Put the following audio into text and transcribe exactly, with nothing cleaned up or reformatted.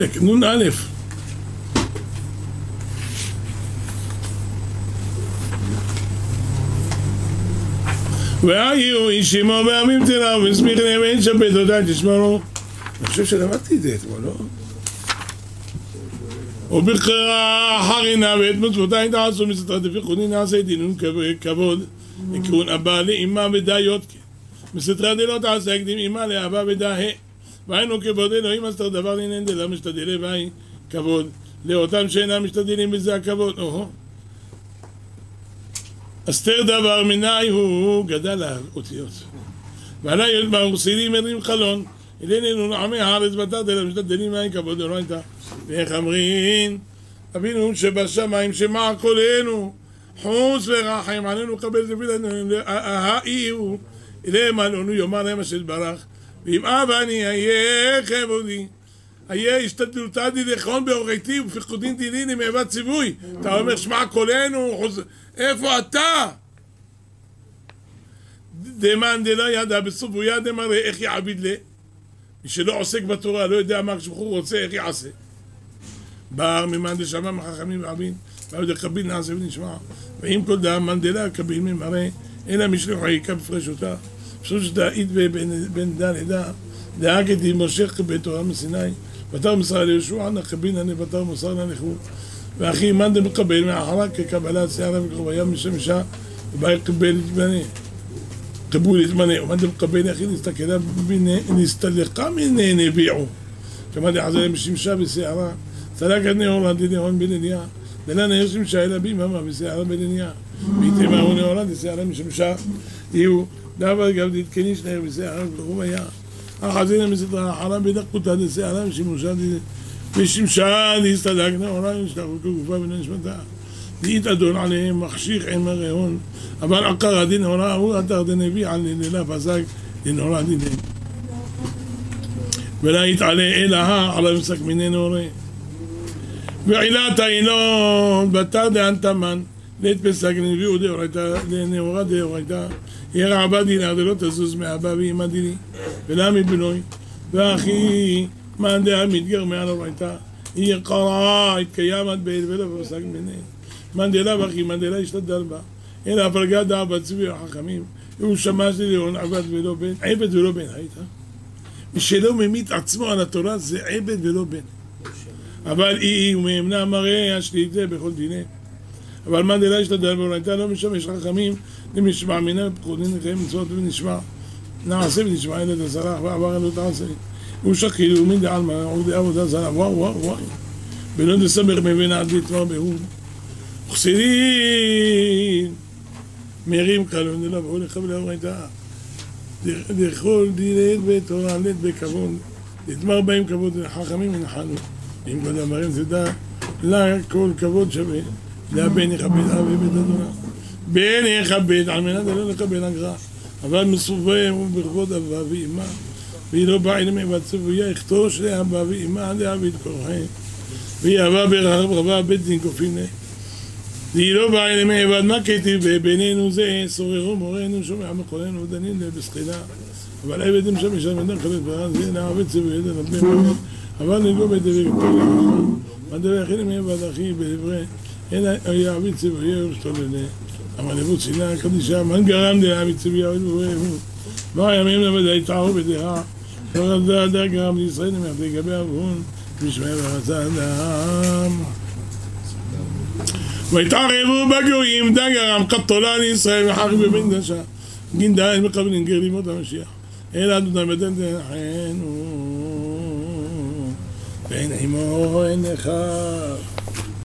נון א' והיו איש עמו ועמים תלה ומסמיך להם אין שפט אותה תשמרו. אני חושב שלמדתי את זה אתמול, לא? ובקרה חרינה ואת מצוותי תעשו מסתרת לפי חוני נעשה דינון כבוד עקרון אבא לאמא ודאיות מסתרת לא תעשה הקדים אמא לאבא ודאה והיינו כבוד אלוהים אסתר דבר לינן דלה משתדלי והי כבוד לאותם שאינם משתדלים בזה הכבוד. אסתר דבר מנאי הוא גדל האותיות ועלה ילד מהורסילים מרים חלון אלינו נעמי הארץ בתת אלא משתדלים והי כבוד לא הייתה ואיך אמרין אבינו שבשמיים שמע קולנו חוס ורחם עלינו קבל תפילנו האיהו אליהם עלינו יאמר להם השם ברך ואם אבא אני אהיה כבודי אהיה השתדלותתי לכון באורייתי ופקודין תהיליני מאהבת ציווי. אתה אומר שמע קולנו חוס... איפה אתה? דמן דלה ידע בסוף הוא ידע מראה איך יעביד לה מי שלא עוסק בתורה לא יודע מה כשבחור רוצה איך יעשה בר ממאן דשמע מחכמים ועבין ועוד הקביל נעשה ונשמע ואם כל דם מנדלה הקביל ממראה אלא משלחו העיקה בפרש אותה פשוט שדעית בן דן עדה דאגתי מושך בתורה מסיני בתר מסר לישוע נקביל ננה בתר מוסר לנחו ואחי מאן דמקבל מאחרה כקבלת שערה וקרוביה משמשה ובא יקבל את בני קבול את בני ומאן דמקבל אחי נסתכלה נסתלqa מני נביעו כמה דחזר משמשה בשערה צלקת נאורה דנהון בנניה דלה נהר שמשה אלא ביממה בשערה בנניה ויתמהו נאורה דשערה משמשה יהיו דבר גם דתקניש נהר בשערה וקרוביה החזינה מסתרה החרם בדקותה דשערה משמשה ושמשה להסתלק נאורה נשלחו כגופה ונשמתה דית אדון עליהם מחשיך עם הרעון אבל עקר הדין נאורה הוא אתר דנביא על לילה פסק דנאורה דיני ולא יתעלה אלאה על המסק מיני נאורה ועילת העילון בתר דאנתמן לית פסק נביאו דאורייתא לנאורה דאורייתא ירע עבד דינר דלא תזוז מאבא ואמא דיני ולא מבנוי ואחי מאן דעה מתגר מעל אורייתא היא קראה התקיימת בעת ולא פסק מיני מאן דלה ואחי מאן דלה השתדל בה אלא הפלגה דעה בצבי החכמים הוא שמש ללירון עבד ולא בן עבד ולא בן הייתה מי שלא ממית עצמו על התורה זה עבד ולא בן אבל היא ומאמנה מראה השליט זה בכל דיני אבל מאן דלה השתדל באורייתא לא משמש חכמים למשמע מינה פקודין לקיים מצוות ונשמע נעשה ונשמע אלא תזרח ועבר אלו תעשה הוא שקיל ומין דעלמא עובדי עבודה זרה וואו וואו וואו בלא דסמך מבין עד לתמר בהום חסידים מרים קלון דלה והוא לחבל אורייתא לכל דילת בתורה לית בכבוד לתמר בהם כבוד חכמים ונחלו אם כל דמרים תדע לה כל כבוד שווה לה בן יכבד אבי בית אדונה בן יכבד על מנת לא לקבל אגרה אבל מסובב ובכבוד אבא ואמא והיא לא באה אליהם והצבויה יכתוש לאבא ואמא להביא את כורחי והיא אהבה ברחב רבה בית דין כופים לה והיא לא באה אליהם ועד מה כתיב בינינו זה סוררו מורנו שומע מחולנו דנין לבסחילה אבל עבד הם שם ישם ידן חלט ברן זה נעבד צבויה ידן נתמי מאוד אבל נגעו בדבר כתוב לכם מדבר הכי להם ועד אחי בעברי אלא יעבד צבויה ירשתו לנה אבל נבוא צילה קדישה מן גרם דעבד צבויה ובואהו מה ימים לבדי תערו בדעה ורדה דה גרם לישראל נמחתי גבי אבהון ושמע ורצה אדם ויתערבו בגויים דה גרם קטולה לישראל וחרב בבן דשה גינדה אין מקבלים גר לימות המשיח אלא אדוני בדן דחנו ואין עמו אין נחר